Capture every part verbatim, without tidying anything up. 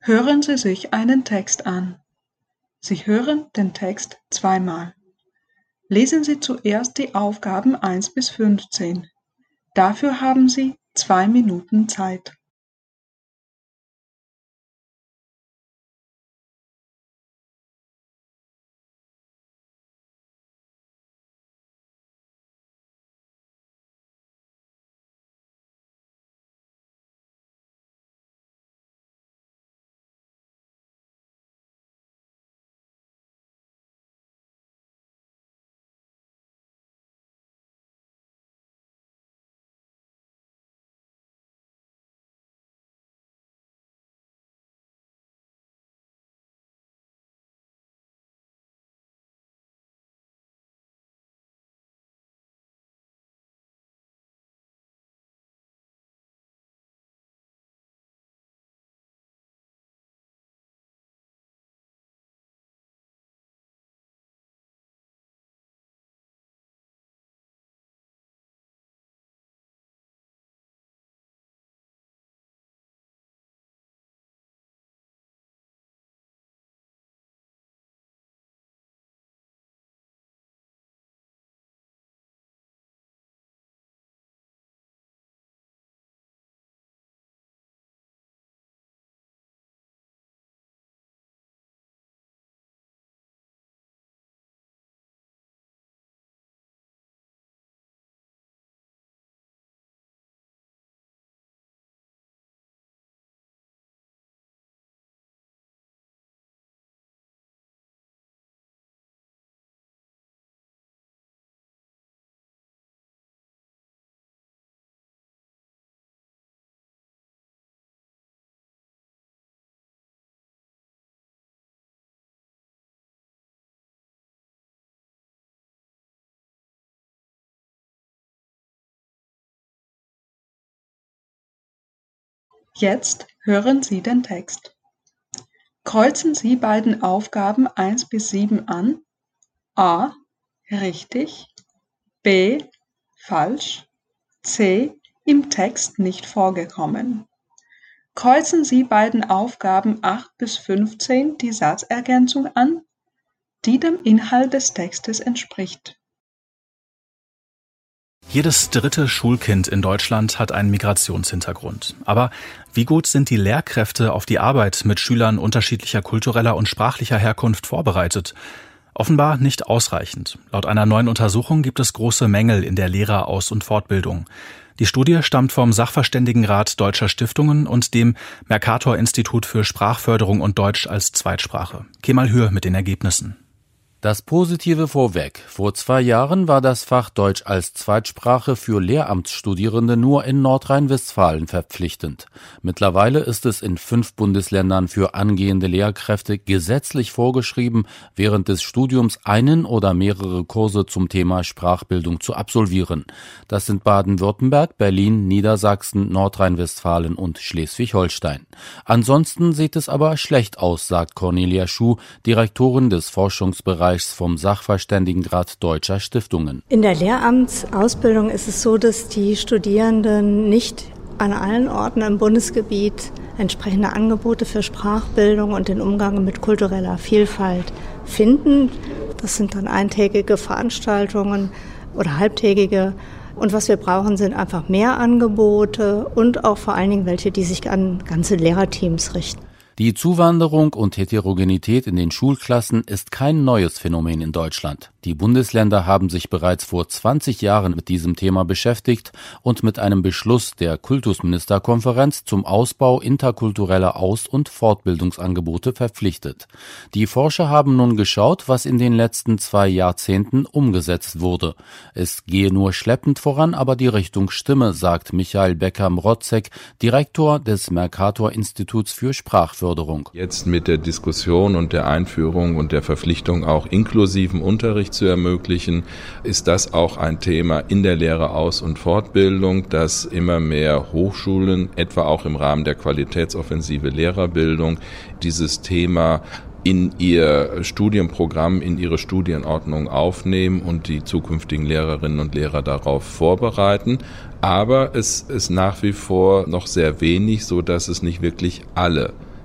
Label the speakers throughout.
Speaker 1: Hören Sie sich einen Text an. Sie hören den Text zweimal. Lesen Sie zuerst die Aufgaben eins bis fünfzehn. Dafür haben Sie zwei Minuten Zeit. Jetzt hören Sie den Text. Kreuzen Sie bei den Aufgaben eins bis sieben an. A. Richtig. B. Falsch. C. Im Text nicht vorgekommen. Kreuzen Sie bei den Aufgaben acht bis fünfzehn die Satzergänzung an, die dem Inhalt des Textes entspricht.
Speaker 2: Jedes dritte Schulkind in Deutschland hat einen Migrationshintergrund. Aber wie gut sind die Lehrkräfte auf die Arbeit mit Schülern unterschiedlicher kultureller und sprachlicher Herkunft vorbereitet? Offenbar nicht ausreichend. Laut einer neuen Untersuchung gibt es große Mängel in der Lehreraus- und Fortbildung. Die Studie stammt vom Sachverständigenrat Deutscher Stiftungen und dem Mercator-Institut für Sprachförderung und Deutsch als Zweitsprache. Kemal Hür mit den Ergebnissen.
Speaker 3: Das Positive vorweg. Vor zwei Jahren war das Fach Deutsch als Zweitsprache für Lehramtsstudierende nur in Nordrhein-Westfalen verpflichtend. Mittlerweile ist es in fünf Bundesländern für angehende Lehrkräfte gesetzlich vorgeschrieben, während des Studiums einen oder mehrere Kurse zum Thema Sprachbildung zu absolvieren. Das sind Baden-Württemberg, Berlin, Niedersachsen, Nordrhein-Westfalen und Schleswig-Holstein. Ansonsten sieht es aber schlecht aus, sagt Cornelia Schuh, Direktorin des Forschungsbereichs vom Sachverständigenrat Deutscher Stiftungen.
Speaker 4: In der Lehramtsausbildung ist es so, dass die Studierenden nicht an allen Orten im Bundesgebiet entsprechende Angebote für Sprachbildung und den Umgang mit kultureller Vielfalt finden. Das sind dann eintägige Veranstaltungen oder halbtägige. Und was wir brauchen, sind einfach mehr Angebote und auch vor allen Dingen welche, die sich an ganze Lehrerteams richten.
Speaker 3: Die Zuwanderung und Heterogenität in den Schulklassen ist kein neues Phänomen in Deutschland. Die Bundesländer haben sich bereits vor zwanzig Jahren mit diesem Thema beschäftigt und mit einem Beschluss der Kultusministerkonferenz zum Ausbau interkultureller Aus- und Fortbildungsangebote verpflichtet. Die Forscher haben nun geschaut, was in den letzten zwei Jahrzehnten umgesetzt wurde. Es gehe nur schleppend voran, aber die Richtung stimme, sagt Michael Becker-Mrotzek, Direktor des Mercator-Instituts für Sprachförderung.
Speaker 5: Jetzt mit der Diskussion und der Einführung und der Verpflichtung, auch inklusiven Unterricht zu ermöglichen, ist das auch ein Thema in der Lehreraus- und Fortbildung, dass immer mehr Hochschulen, etwa auch im Rahmen der Qualitätsoffensive Lehrerbildung, dieses Thema in ihr Studienprogramm, in ihre Studienordnung aufnehmen und die zukünftigen Lehrerinnen und Lehrer darauf vorbereiten. Aber es ist nach wie vor noch sehr wenig, so dass es nicht wirklich alle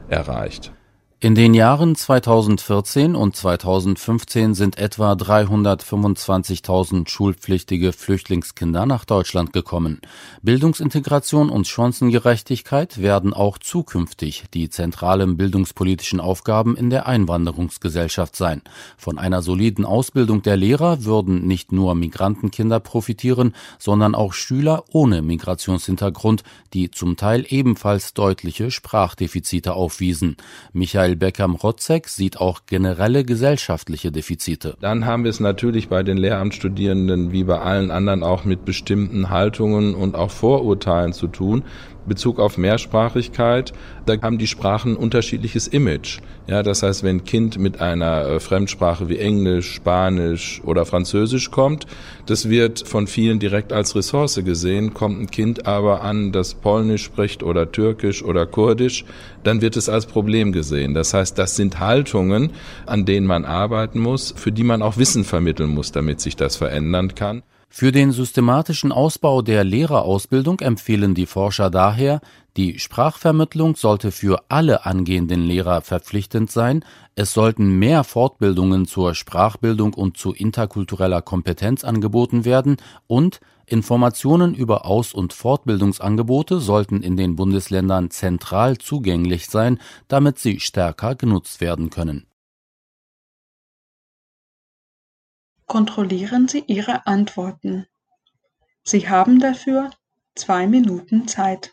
Speaker 5: erreicht.
Speaker 3: In den Jahren zweitausendvierzehn und zweitausendfünfzehn sind etwa dreihundertfünfundzwanzigtausend schulpflichtige Flüchtlingskinder nach Deutschland gekommen. Bildungsintegration und Chancengerechtigkeit werden auch zukünftig die zentralen bildungspolitischen Aufgaben in der Einwanderungsgesellschaft sein. Von einer soliden Ausbildung der Lehrer würden nicht nur Migrantenkinder profitieren, sondern auch Schüler ohne Migrationshintergrund, die zum Teil ebenfalls deutliche Sprachdefizite aufwiesen. Michael Beckham-Rotzek sieht auch generelle gesellschaftliche Defizite.
Speaker 5: Dann haben wir es natürlich bei den Lehramtsstudierenden wie bei allen anderen auch mit bestimmten Haltungen und auch Vorurteilen zu tun. In Bezug auf Mehrsprachigkeit, da haben die Sprachen ein unterschiedliches Image. Ja, das heißt, wenn ein Kind mit einer Fremdsprache wie Englisch, Spanisch oder Französisch kommt, das wird von vielen direkt als Ressource gesehen. Kommt ein Kind aber an, das Polnisch spricht oder Türkisch oder Kurdisch, dann wird es als Problem gesehen. Das heißt, das sind Haltungen, an denen man arbeiten muss, für die man auch Wissen vermitteln muss, damit sich das verändern kann.
Speaker 3: Für den systematischen Ausbau der Lehrerausbildung empfehlen die Forscher daher, die Sprachvermittlung sollte für alle angehenden Lehrer verpflichtend sein, es sollten mehr Fortbildungen zur Sprachbildung und zu interkultureller Kompetenz angeboten werden und Informationen über Aus- und Fortbildungsangebote sollten in den Bundesländern zentral zugänglich sein, damit sie stärker genutzt werden können.
Speaker 1: Kontrollieren Sie Ihre Antworten. Sie haben dafür zwei Minuten Zeit.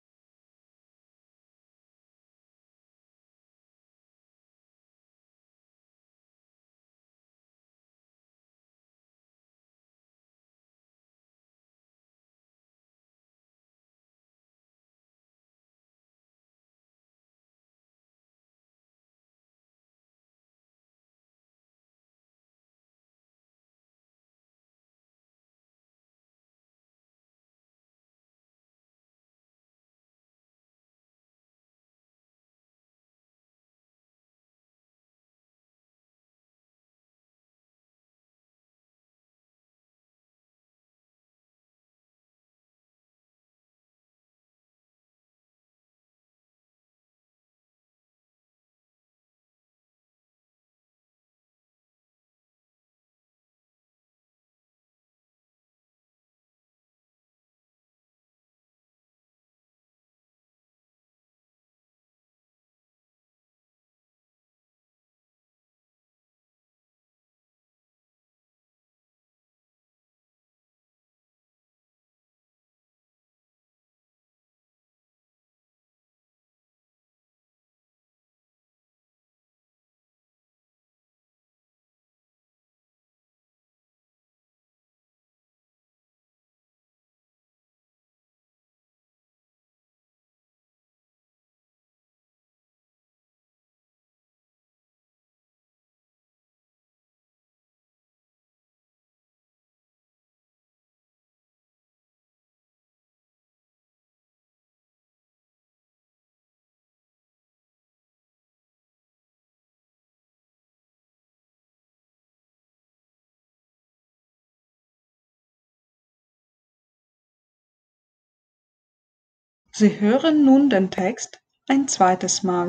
Speaker 1: Sie hören nun den Text ein zweites Mal.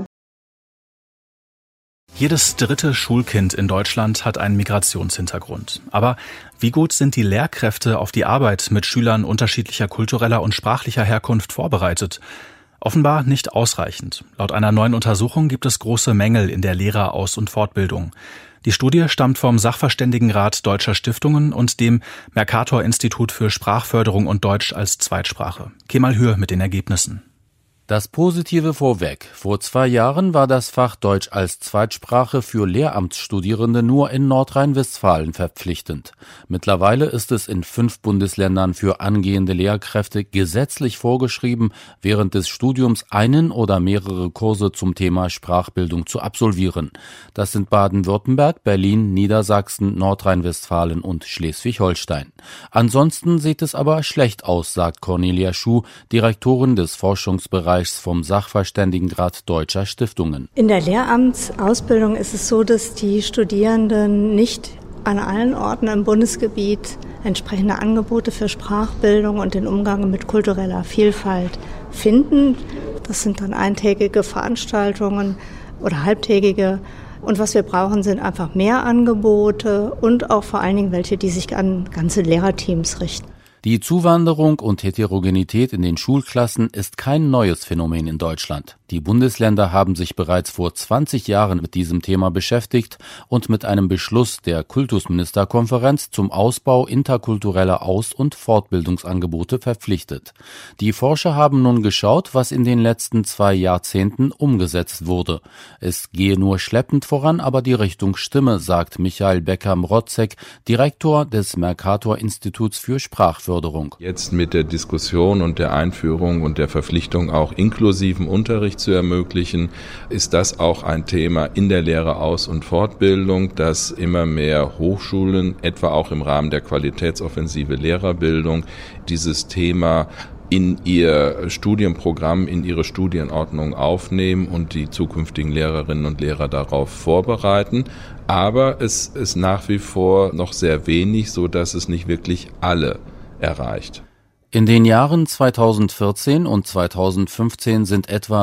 Speaker 2: Jedes dritte Schulkind in Deutschland hat einen Migrationshintergrund. Aber wie gut sind die Lehrkräfte auf die Arbeit mit Schülern unterschiedlicher kultureller und sprachlicher Herkunft vorbereitet? Offenbar nicht ausreichend. Laut einer neuen Untersuchung gibt es große Mängel in der Lehreraus- und Fortbildung. Die Studie stammt vom Sachverständigenrat Deutscher Stiftungen und dem Mercator-Institut für Sprachförderung und Deutsch als Zweitsprache. Kemal Hür mit den Ergebnissen.
Speaker 3: Das Positive vorweg. Vor zwei Jahren war das Fach Deutsch als Zweitsprache für Lehramtsstudierende nur in Nordrhein-Westfalen verpflichtend. Mittlerweile ist es in fünf Bundesländern für angehende Lehrkräfte gesetzlich vorgeschrieben, während des Studiums einen oder mehrere Kurse zum Thema Sprachbildung zu absolvieren. Das sind Baden-Württemberg, Berlin, Niedersachsen, Nordrhein-Westfalen und Schleswig-Holstein. Ansonsten sieht es aber schlecht aus, sagt Cornelia Schuh, Direktorin des Forschungsbereichs vom Sachverständigenrat Deutscher Stiftungen.
Speaker 4: In der Lehramtsausbildung ist es so, dass die Studierenden nicht an allen Orten im Bundesgebiet entsprechende Angebote für Sprachbildung und den Umgang mit kultureller Vielfalt finden. Das sind dann eintägige Veranstaltungen oder halbtägige. Und was wir brauchen, sind einfach mehr Angebote und auch vor allen Dingen welche, die sich an ganze Lehrerteams richten.
Speaker 3: Die Zuwanderung und Heterogenität in den Schulklassen ist kein neues Phänomen in Deutschland. Die Bundesländer haben sich bereits vor zwanzig Jahren mit diesem Thema beschäftigt und mit einem Beschluss der Kultusministerkonferenz zum Ausbau interkultureller Aus- und Fortbildungsangebote verpflichtet. Die Forscher haben nun geschaut, was in den letzten zwei Jahrzehnten umgesetzt wurde. Es gehe nur schleppend voran, aber die Richtung stimme, sagt Michael Becker-Mrotzek, Direktor des Mercator-Instituts für Sprachförderung.
Speaker 5: Jetzt mit der Diskussion und der Einführung und der Verpflichtung, auch inklusiven Unterricht zu ermöglichen, ist das auch ein Thema in der Lehre Aus- und Fortbildung, dass immer mehr Hochschulen, etwa auch im Rahmen der Qualitätsoffensive Lehrerbildung, dieses Thema in ihr Studienprogramm, in ihre Studienordnung aufnehmen und die zukünftigen Lehrerinnen und Lehrer darauf vorbereiten. Aber es ist nach wie vor noch sehr wenig, so dass es nicht wirklich alle erreicht.
Speaker 3: In den Jahren zweitausendvierzehn und zweitausendfünfzehn sind etwa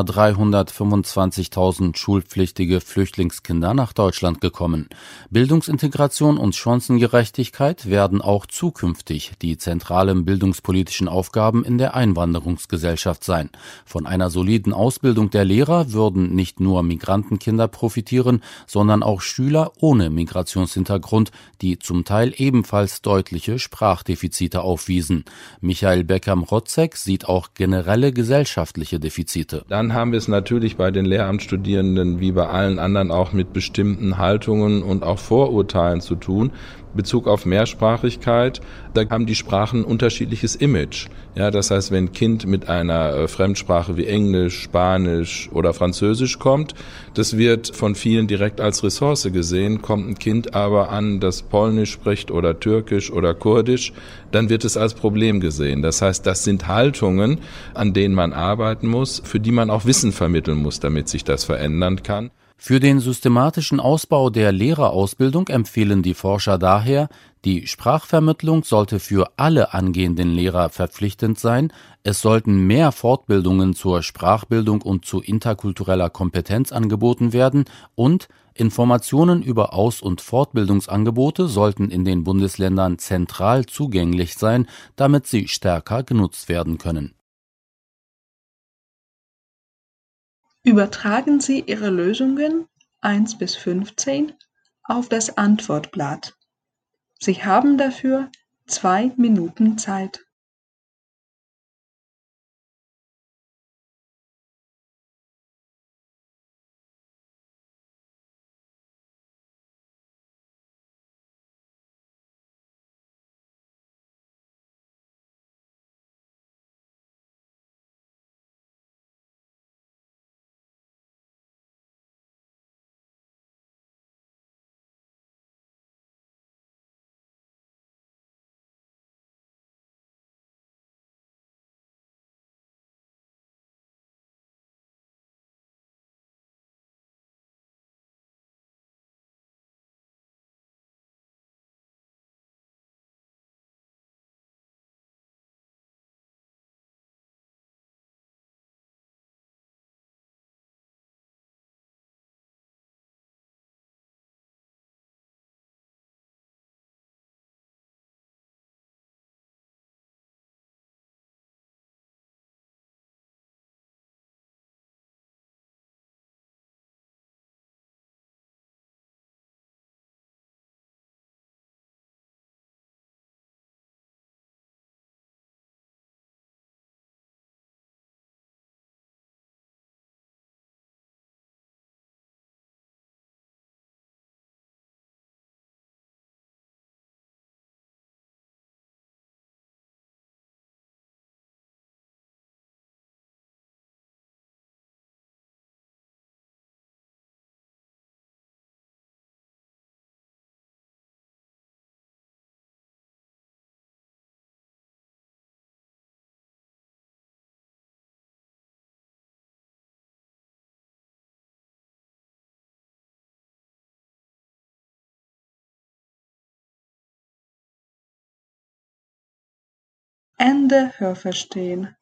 Speaker 3: dreihundertfünfundzwanzigtausend schulpflichtige Flüchtlingskinder nach Deutschland gekommen. Bildungsintegration und Chancengerechtigkeit werden auch zukünftig die zentralen bildungspolitischen Aufgaben in der Einwanderungsgesellschaft sein. Von einer soliden Ausbildung der Lehrer würden nicht nur Migrantenkinder profitieren, sondern auch Schüler ohne Migrationshintergrund, die zum Teil ebenfalls deutliche Sprachdefizite aufwiesen. Michael Becker-Mrotzek sieht auch generelle gesellschaftliche Defizite.
Speaker 5: Dann haben wir es natürlich bei den Lehramtsstudierenden wie bei allen anderen auch mit bestimmten Haltungen und auch Vorurteilen zu tun. In Bezug auf Mehrsprachigkeit, da haben die Sprachen ein unterschiedliches Image. Ja, das heißt, wenn ein Kind mit einer Fremdsprache wie Englisch, Spanisch oder Französisch kommt, das wird von vielen direkt als Ressource gesehen. Kommt ein Kind aber an, das Polnisch spricht oder Türkisch oder Kurdisch, dann wird es als Problem gesehen. Das heißt, das sind Haltungen, an denen man arbeiten muss, für die man auch Wissen vermitteln muss, damit sich das verändern kann.
Speaker 3: Für den systematischen Ausbau der Lehrerausbildung empfehlen die Forscher daher, die Sprachvermittlung sollte für alle angehenden Lehrer verpflichtend sein, es sollten mehr Fortbildungen zur Sprachbildung und zu interkultureller Kompetenz angeboten werden und Informationen über Aus- und Fortbildungsangebote sollten in den Bundesländern zentral zugänglich sein, damit sie stärker genutzt werden können.
Speaker 1: Übertragen Sie Ihre Lösungen eins bis fünfzehn auf das Antwortblatt. Sie haben dafür zwei Minuten Zeit. Ende Hörverstehen.